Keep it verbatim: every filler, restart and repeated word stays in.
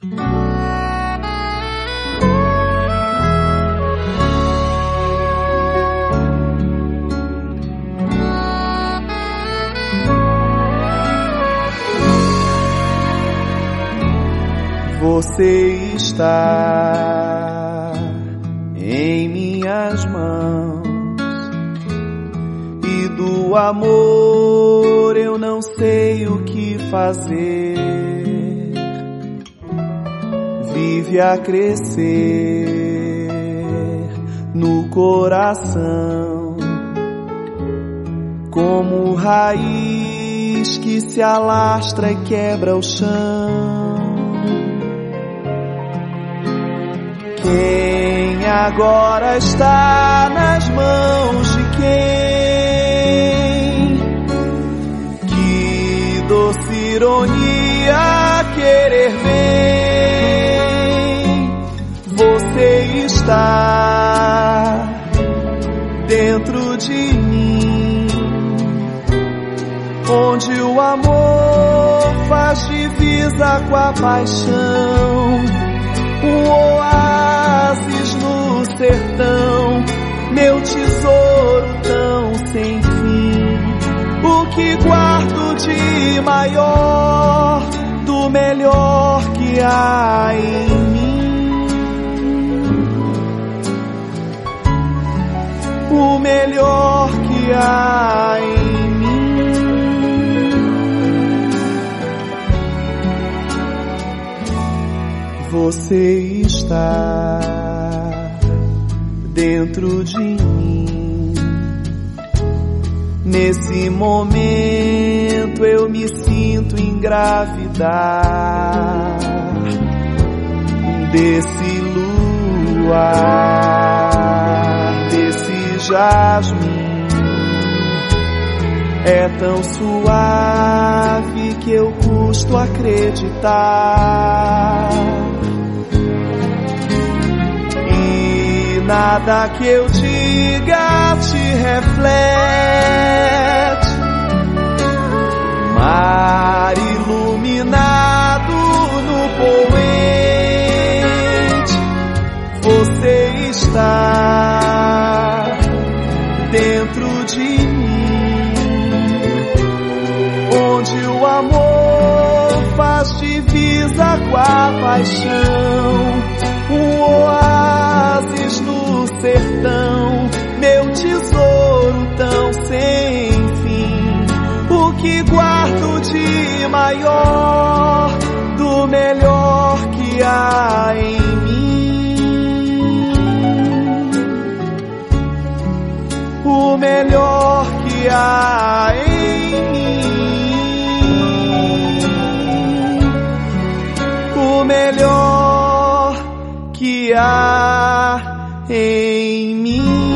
Você está em minhas mãos e do amor eu não sei o que fazer. Vive a crescer no coração como raiz que se alastra e quebra o chão. Quem agora está nas mãos de quem? Que doce ironia querer bem. Você está dentro de mim, onde o amor faz divisa com a paixão. Um oásis no sertão, meu tesouro tão sem fim. O que guardo de maior, do melhor que há em mim. O melhor que há em mim. Você está dentro de mim. Nesse momento eu me sinto engravidar desse luar, desse jasmim. É tão suave que eu custo acreditar. Nada que eu diga te reflete. Mar iluminado no poente, você está dentro de mim, onde o amor faz divisa com a paixão. Um oásis no sertão, meu tesouro tão sem fim. O que guardo de maior, do melhor que há em mim. O melhor que há em mim. O melhor que há em mim.